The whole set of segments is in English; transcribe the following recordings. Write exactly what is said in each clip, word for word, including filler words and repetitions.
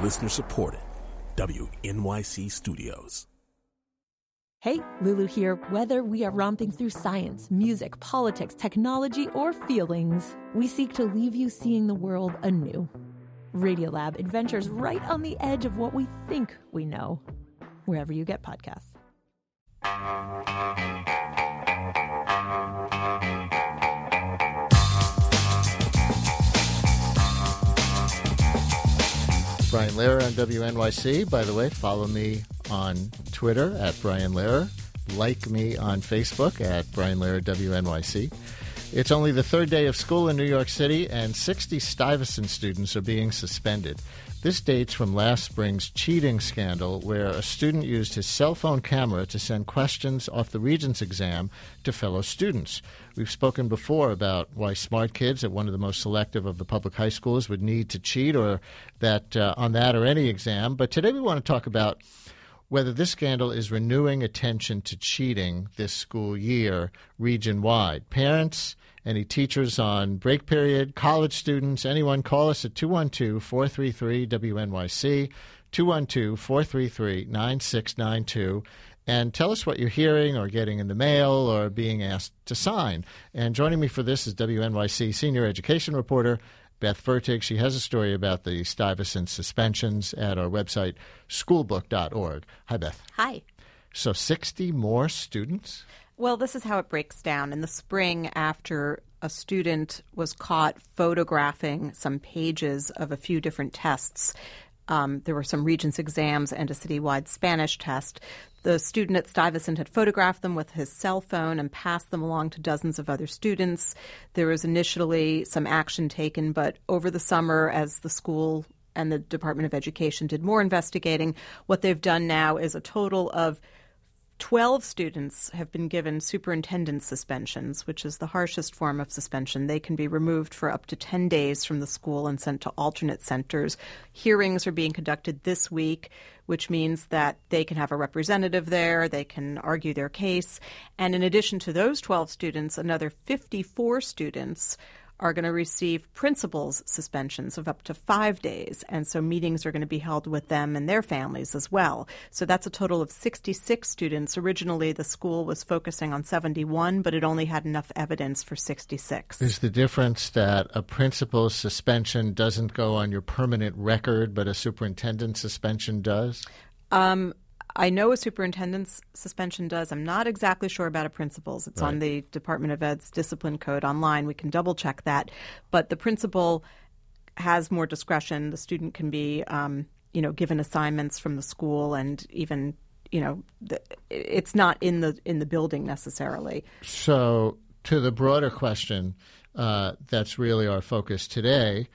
Listener supported. W N Y C Studios. Hey, Lulu here. Whether we are romping through science, music, politics, technology, or feelings, we seek to leave you seeing the world anew. Radiolab adventures right on the edge of what we think we know, wherever you get podcasts. Brian Lehrer on W N Y C. By the way, follow me on Twitter at Brian Lehrer. Like me on Facebook at Brian Lehrer W N Y C. It's only the third day of school in New York City, and sixty Stuyvesant students are being suspended. This dates from last spring's cheating scandal, where a student used his cell phone camera to send questions off the Regents exam to fellow students. We've spoken before about why smart kids at one of the most selective of the public high schools would need to cheat, or that uh, on that or any exam. But today we want to talk about whether this scandal is renewing attention to cheating this school year region-wide. Parents, any teachers on break period, college students, anyone, call us at two one two, four three three, W N Y C, two one two, four three three, nine six nine two, and tell us what you're hearing or getting in the mail or being asked to sign. And joining me for this is W N Y C senior education reporter Beth Fertig. She has a story about the Stuyvesant suspensions at our website, schoolbook dot org. Hi, Beth. Hi. So sixty more students? Well, this is how it breaks down. In the spring, after a student was caught photographing some pages of a few different tests, um, there were some Regents exams and a citywide Spanish test. The student at Stuyvesant had photographed them with his cell phone and passed them along to dozens of other students. There was initially some action taken, but over the summer, as the school and the Department of Education did more investigating, what they've done now is a total of twelve students have been given superintendent suspensions, which is the harshest form of suspension. They can be removed for up to ten days from the school and sent to alternate centers. Hearings are being conducted this week, which means that they can have a representative there, they can argue their case. And in addition to those twelve students, another fifty-four students are going to receive principals' suspensions of up to five days. And so meetings are going to be held with them and their families as well. So that's a total of sixty-six students. Originally, the school was focusing on seventy-one, but it only had enough evidence for sixty-six. Is the difference that a principal's suspension doesn't go on your permanent record, but a superintendent's suspension does? Um, I know a superintendent's suspension does. I'm not exactly sure about a principal's. It's right. on the Department of Ed's discipline code online. We can double check that. But the principal has more discretion. The student can be, um, you know, given assignments from the school, and even, you know, the, it's not in the in the building necessarily. So, to the broader question, uh, that's really our focus today.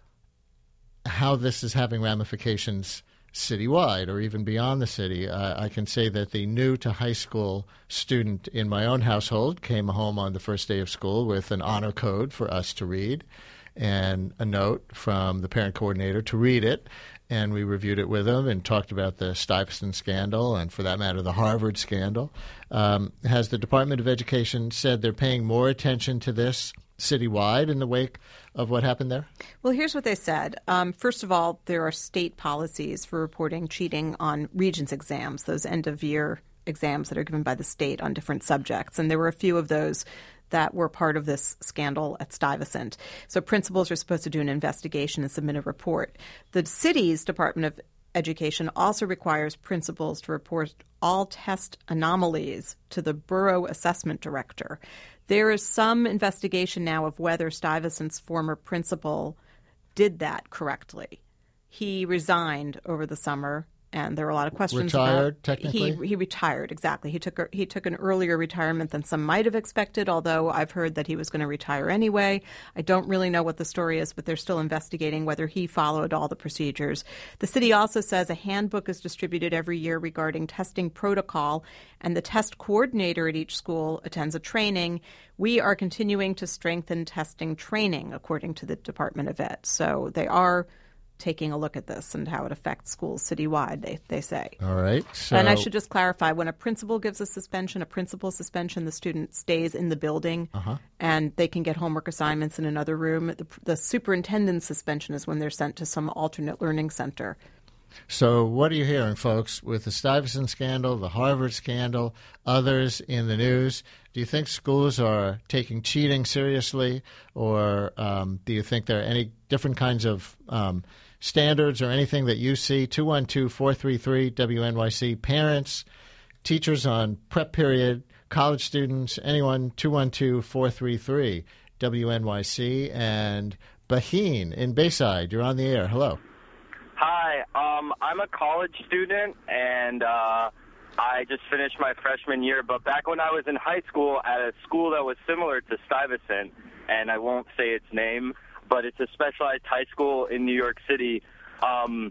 How this is having ramifications citywide or even beyond the city. Uh, I can say that the new to high school student in my own household came home on the first day of school with an honor code for us to read and a note from the parent coordinator to read it. And we reviewed it with him and talked about the Stuyvesant scandal and, for that matter, the Harvard scandal. Um, has the Department of Education said they're paying more attention to this citywide in the wake of what happened there? Well, here's what they said. Um, first of all, there are state policies for reporting cheating on Regents exams, those end-of-year exams that are given by the state on different subjects. And there were a few of those that were part of this scandal at Stuyvesant. So principals are supposed to do an investigation and submit a report. The city's Department of Education also requires principals to report all test anomalies to the borough assessment director. There is some investigation now of whether Stuyvesant's former principal did that correctly. He resigned over the summer, and there were a lot of questions retired, about technically? He, he retired, exactly. He took a, he took an earlier retirement than some might have expected, although I've heard that he was going to retire anyway. I don't really know what the story is, but they're still investigating whether he followed all the procedures. The city also says a handbook is distributed every year regarding testing protocol, and the test coordinator at each school attends a training. We are continuing to strengthen testing training, according to the Department of Ed. So they are taking a look at this and how it affects schools citywide, they, they say. All right. So, and I should just clarify, when a principal gives a suspension, a principal suspension, the student stays in the building uh-huh. and they can get homework assignments in another room. The, the superintendent's suspension is when they're sent to some alternate learning center. So what are you hearing, folks, with the Stuyvesant scandal, the Harvard scandal, others in the news? Do you think schools are taking cheating seriously, or um, do you think there are any different kinds of um, standards or anything that you see? two one two, four three three, W N Y C, parents, teachers on prep period, college students, anyone, two one two, four three three, W N Y C. And Baheen in Bayside, you're on the air. Hello. Hi, um, I'm a college student, and uh, I just finished my freshman year. But back when I was in high school at a school that was similar to Stuyvesant, and I won't say its name, but it's a specialized high school in New York City, um,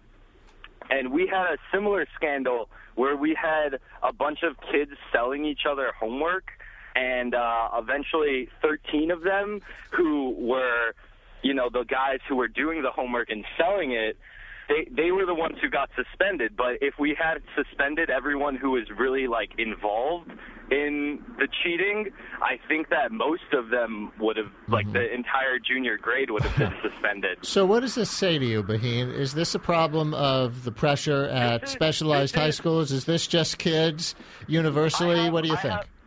and we had a similar scandal where we had a bunch of kids selling each other homework, and uh, eventually thirteen of them who were, you know, the guys who were doing the homework and selling it, They they were the ones who got suspended. But if we had suspended everyone who was really, like, involved in the cheating, I think that most of them would have, mm-hmm. like, the entire junior grade would have been suspended. So what does this say to you, Baheen? Is this a problem of the pressure at is, specialized high is, schools? Is this just kids universally? Have, what do you I think? Have,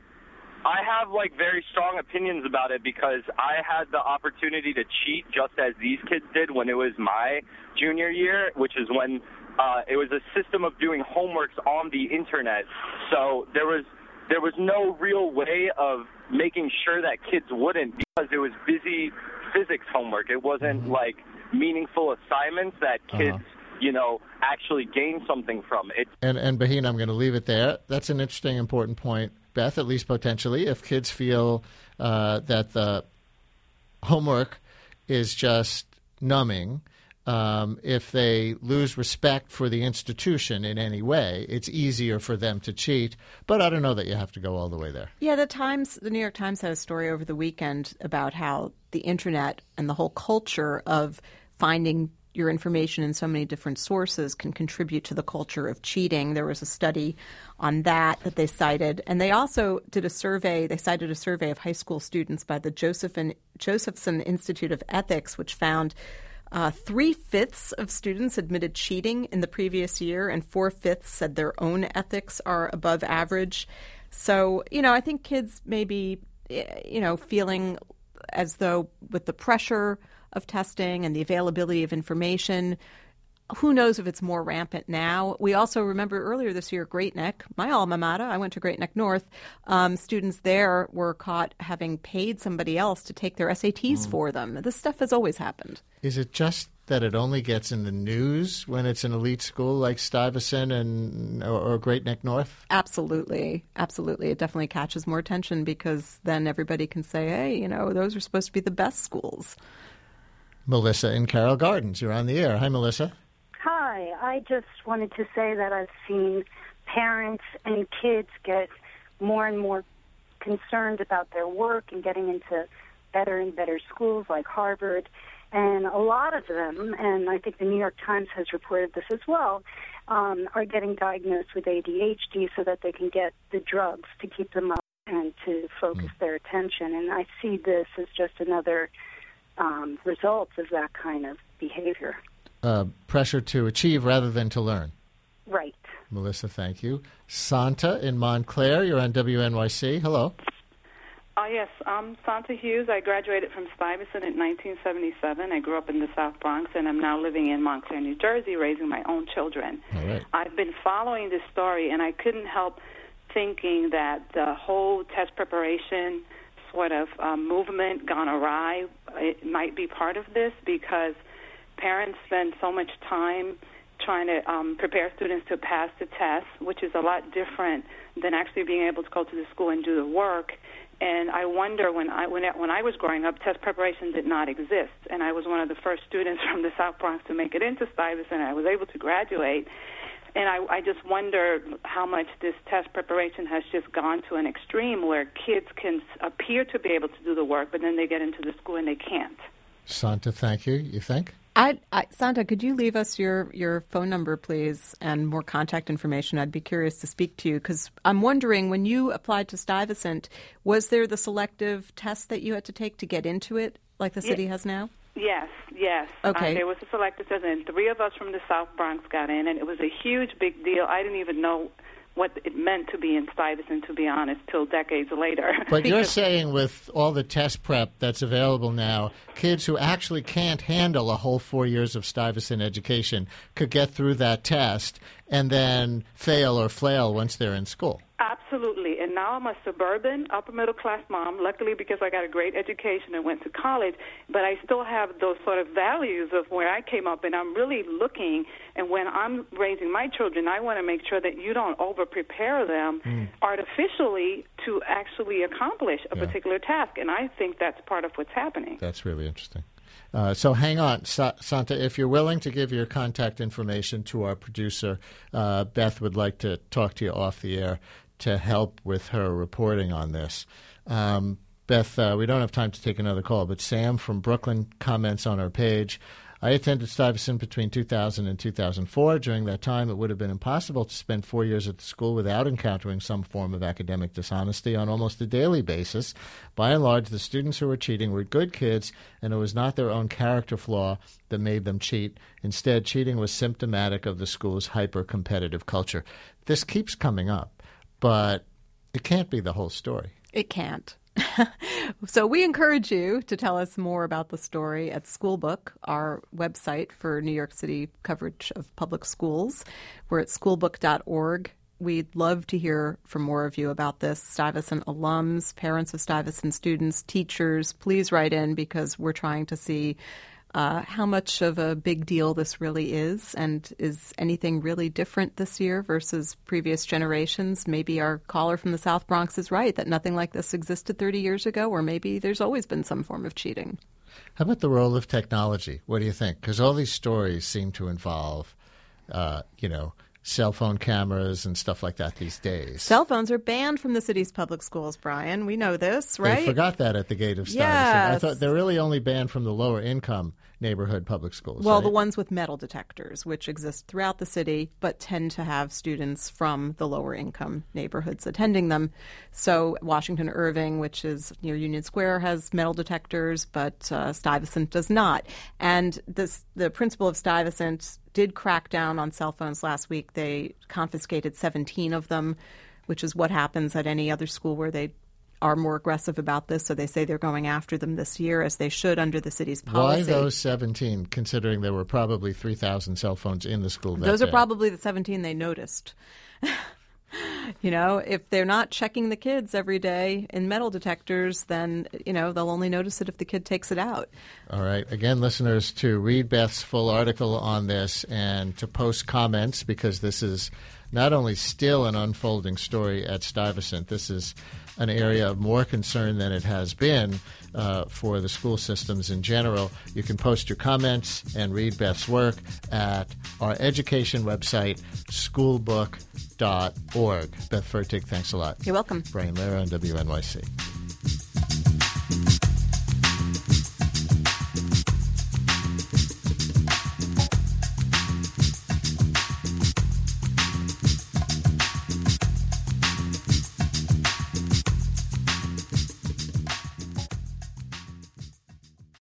I have, like, very strong opinions about it because I had the opportunity to cheat just as these kids did when it was my junior year, which is when uh, it was a system of doing homeworks on the Internet. So there was there was no real way of making sure that kids wouldn't, because it was busy physics homework. It wasn't, mm-hmm. like, meaningful assignments that kids, uh-huh. you know, actually gain something from. It. And, and Baheen, I'm going to leave it there. That's an interesting, important point. Beth, at least potentially, if kids feel uh, that the homework is just numbing, um, if they lose respect for the institution in any way, it's easier for them to cheat. But I don't know that you have to go all the way there. Yeah, the Times, the New York Times had a story over the weekend about how the Internet and the whole culture of finding your information in so many different sources can contribute to the culture of cheating. There was a study on that that they cited. And they also did a survey. They cited a survey of high school students by the Josephson, Josephson Institute of Ethics, which found uh, three-fifths of students admitted cheating in the previous year, and four-fifths said their own ethics are above average. So, you know, I think kids may be, you know, feeling as though with the pressure of testing and the availability of information, who knows if it's more rampant now. We also remember earlier this year, Great Neck, my alma mater, I went to Great Neck North, um, students there were caught having paid somebody else to take their S A Ts mm. for them. This stuff has always happened. Is it just that it only gets in the news when it's an elite school like Stuyvesant and or, or Great Neck North? Absolutely. Absolutely. It definitely catches more attention because then everybody can say, hey, you know, those are supposed to be the best schools. Melissa in Carroll Gardens, you're on the air. Hi, Melissa. Hi. I just wanted to say that I've seen parents and kids get more and more concerned about their work and getting into better and better schools like Harvard. And a lot of them, and I think the New York Times has reported this as well, um, are getting diagnosed with A D H D so that they can get the drugs to keep them up and to focus mm. their attention. And I see this as just another um, result of that kind of behavior. Uh, pressure to achieve rather than to learn. Right. Melissa, thank you. Santa in Montclair, you're on W N Y C. Hello. Uh, yes, I'm Santa Hughes. I graduated from Stuyvesant in nineteen seventy-seven. I grew up in the South Bronx, and I'm now living in Montclair, New Jersey, raising my own children. All right. I've been following this story, and I couldn't help thinking that the whole test preparation sort of uh, movement gone awry, it might be part of this because parents spend so much time trying to um, prepare students to pass the test, which is a lot different than actually being able to go to the school and do the work. And I wonder, when I when, when I was growing up, test preparation did not exist. And I was one of the first students from the South Bronx to make it into Stuyvesant. I was able to graduate. And I, I just wonder how much this test preparation has just gone to an extreme where kids can appear to be able to do the work, but then they get into the school and they can't. Santa, thank you. You think? I, I, Santa, could you leave us your, your phone number, please, and more contact information? I'd be curious to speak to you because I'm wondering, when you applied to Stuyvesant, was there the selective test that you had to take to get into it like the city yeah. has now? Yes, yes. Okay. Uh, there was a selected test, and three of us from the South Bronx got in, and it was a huge, big deal. I didn't even know what it meant to be in Stuyvesant, to be honest, till decades later. But you're saying with all the test prep that's available now, kids who actually can't handle a whole four years of Stuyvesant education could get through that test and then fail or flail once they're in school. Absolutely. And now I'm a suburban, upper-middle-class mom, luckily because I got a great education and went to college, but I still have those sort of values of where I came up, and I'm really looking, and when I'm raising my children, I want to make sure that you don't over-prepare them mm. artificially to actually accomplish a yeah. particular task, and I think that's part of what's happening. That's really interesting. Uh, so hang on, Sa- Santa, if you're willing to give your contact information to our producer, uh, Beth would like to talk to you off the air to help with her reporting on this. Um, Beth, uh, we don't have time to take another call, but Sam from Brooklyn comments on our page. I attended Stuyvesant between two thousand and two thousand four. During that time, it would have been impossible to spend four years at the school without encountering some form of academic dishonesty on almost a daily basis. By and large, the students who were cheating were good kids, and it was not their own character flaw that made them cheat. Instead, cheating was symptomatic of the school's hyper-competitive culture. This keeps coming up, but it can't be the whole story. It can't. So we encourage you to tell us more about the story at Schoolbook, our website for New York City coverage of public schools. We're at schoolbook dot org. We'd love to hear from more of you about this. Stuyvesant alums, parents of Stuyvesant students, teachers, please write in because we're trying to see uh, how much of a big deal this really is, and is anything really different this year versus previous generations? Maybe our caller from the South Bronx is right, that nothing like this existed thirty years ago, or maybe there's always been some form of cheating. How about the role of technology? What do you think? Because all these stories seem to involve, uh, you know, cell phone cameras and stuff like that these days. Cell phones are banned from the city's public schools, Brian. We know this, right? They forgot that at the gate of Stuyvesant. Yes. I thought they're really only banned from the lower income neighborhood public schools. Well, right? the ones with metal detectors, which exist throughout the city, but tend to have students from the lower income neighborhoods attending them. So Washington Irving, which is near Union Square, has metal detectors, but uh, Stuyvesant does not. And this, the principal of Stuyvesant did crack down on cell phones last week. They confiscated seventeen of them, which is what happens at any other school where they are more aggressive about this. So they say they're going after them this year, as they should under the city's policy. Why those seventeen, considering there were probably three thousand cell phones in the school that Those day? are probably the seventeen they noticed. You know, if they're not checking the kids every day in metal detectors, then, you know, they'll only notice it if the kid takes it out. All right. Again, listeners, to read Beth's full article on this and to post comments, because this is not only still an unfolding story at Stuyvesant, this is an area of more concern than it has been uh, for the school systems in general. You can post your comments and read Beth's work at our education website, schoolbook dot org. Beth Fertig, thanks a lot. You're welcome. Brian Lehrer on W N Y C.